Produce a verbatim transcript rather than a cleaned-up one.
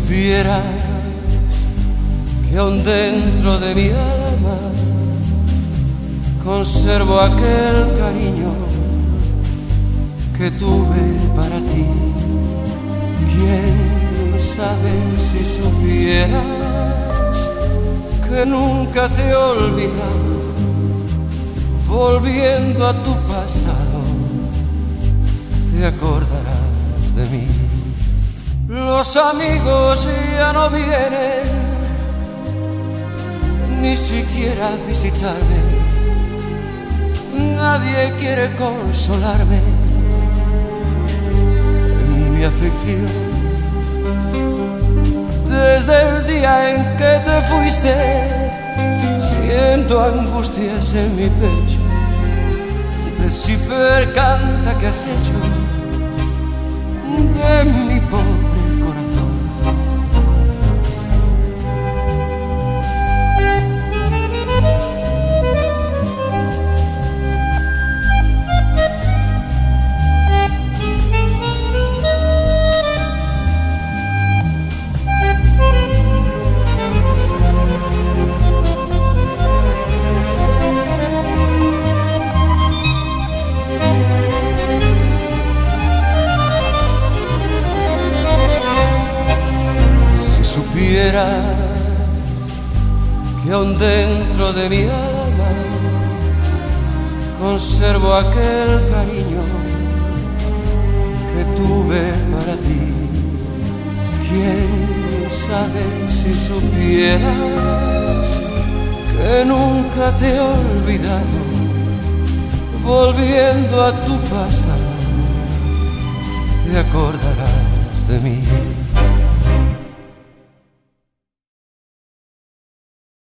supieras que aún dentro de mi alma conservo aquel cariño que tuve para ti. ¿Quién sabe si supieras que nunca te he olvidado? Volviendo a tu pasado, te acordarás de mí. Los amigos ya no vienen ni siquiera a visitarme. Nadie quiere consolarme en mi aflicción. Desde el día en que te fuiste, siento angustias en mi pecho. Decir canta que has hecho de mi pobre corazón. Que aún dentro de mi alma conservo aquel cariño que tuve para ti. ¿Quién sabe si supieras que nunca te he olvidado? Volviendo a tu pasado, te acordarás de mí.